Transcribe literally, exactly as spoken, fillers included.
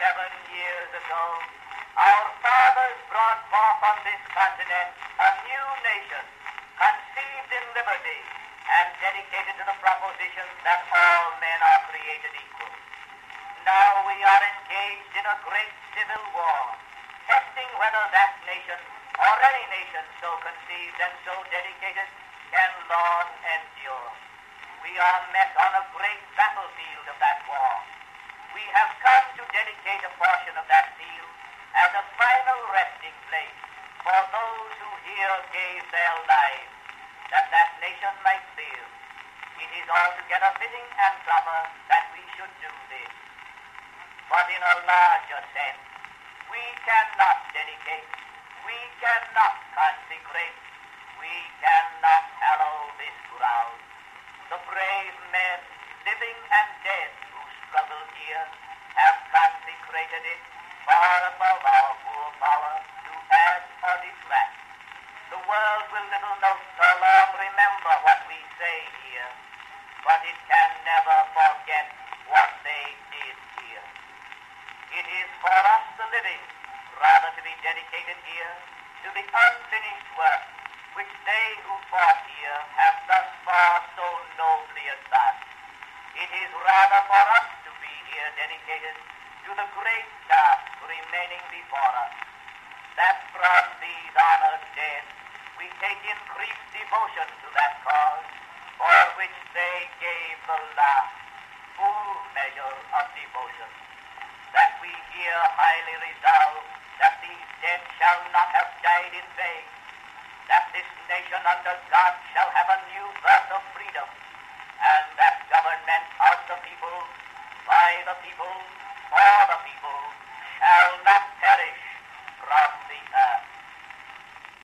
seven years ago, our fathers brought forth on this continent a new nation, conceived in liberty and dedicated to the proposition that all men are created equal. Now we are engaged in a great civil war, testing whether that nation or any nation so conceived and so dedicated can long endure. We are met on a great battlefield of that war. We have come to dedicate a portion of that field as a final resting place for those who here gave their lives, that that nation might live. It is altogether fitting and proper that we should do this. But in a larger sense, we cannot dedicate, we cannot consecrate, we cannot hallow this ground. The brave men, living and dead, who struggled here, have consecrated it far above our poor power to add or detract. The world will little note nor long remember what we say here, but it can never forget what they did here. It is for us, the living, rather to be dedicated here to the unfinished work which they who fought here have thus far so nobly advanced. It is rather for us to be here dedicated to the great task remaining before us, that from these honored dead we take increased devotion to that cause for which they gave the last full measure of devotion, that we here highly resolve that these dead shall not have died in vain, that this nation under God shall have a new birth of freedom, and that government of the people, by the people,